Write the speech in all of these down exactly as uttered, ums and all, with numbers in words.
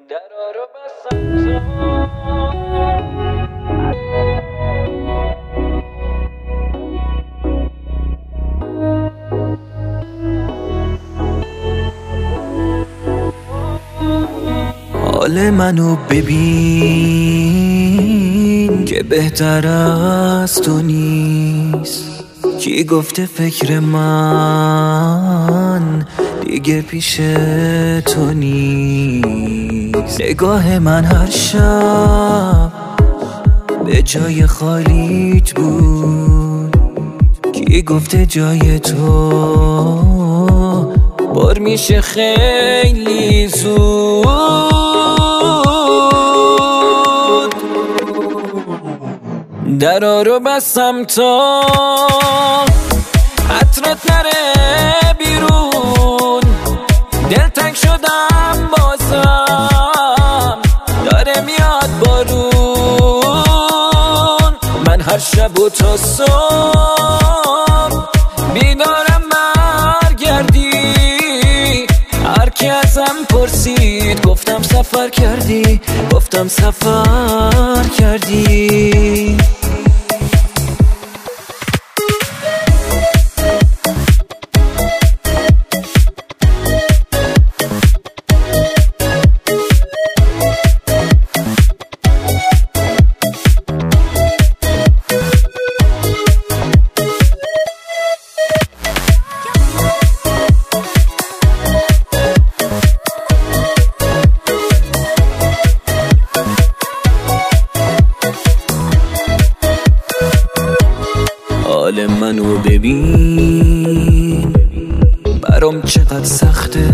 درا رو بستم حال منو ببین که بهتر از تو نیست. کی گفته فکر من دیگه پیش تو نیست. نگاه من هر شب به جای خالیت بود. کی گفته جای تو بار میشه خیلی زود. درا رو بستم تا عطرت نره بیرون. دلتنگ شدم بازم داره میاد بارون. من هر شب و تا صبح بیدارم برگردی. هر کی ازم پرسید گفتم سفر کردی، گفتم سفر کردی. حال منو ببین برام چقدر سخته.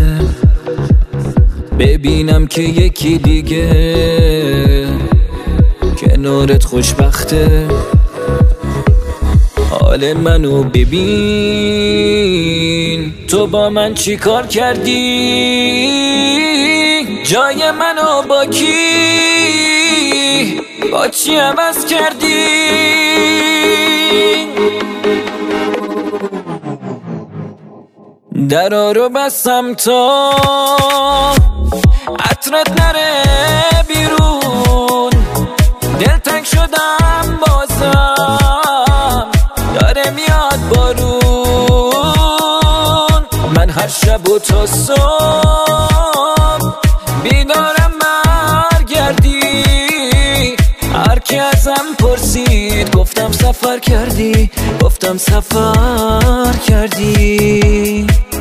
ببینم که یکی دیگه کنارت خوشبخته. حال منو ببین تو با من چی کار کردی. جای منو با کی با چی عوض کردی. درا رو بستم تا عطرت نره بیرون. دلتنگ شدم بازم داره میاد بارون. من هر شب و تا صبح بیدارم برگردی. هر کی ازم پرسید گفتم سفر کردی، گفتم سفر کردی.